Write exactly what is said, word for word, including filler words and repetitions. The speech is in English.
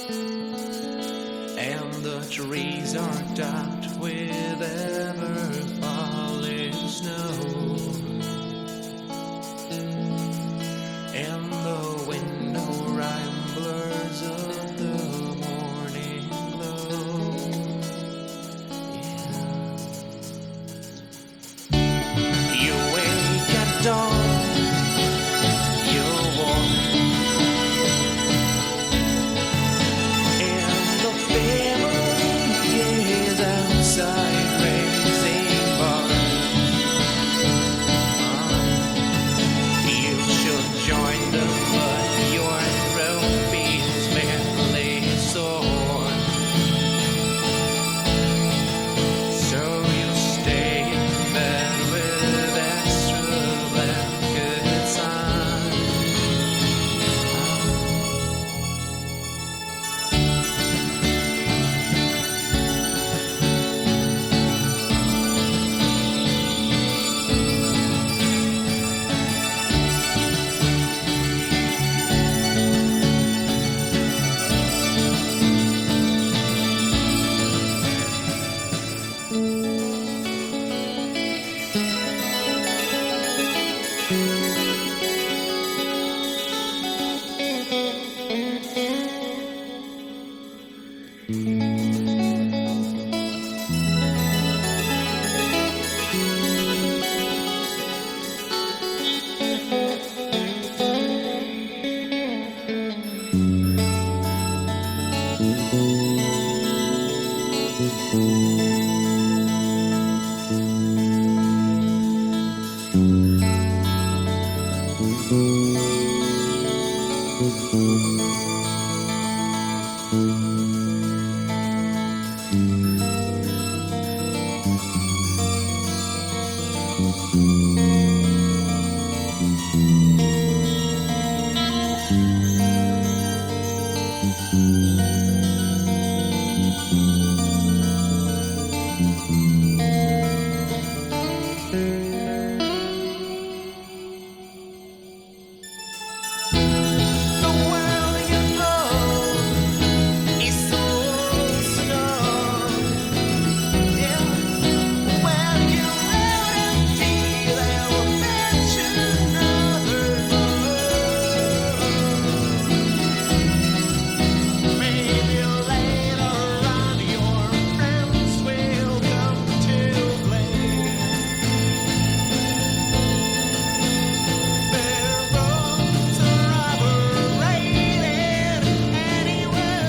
and the trees are topped with ever falling snow, and the window ramblers of the morning glow. Yeah. You wake at dawn, you're warm, and the family is outside raising bars. Uh, you should join them, but your throat feels barely sore. So you stay in bed with extra blankets on. The world you know is so small. Yeah, when you let it be, they will mention another love. Maybe later on your friends will come to blame. Their roads are operated anyway.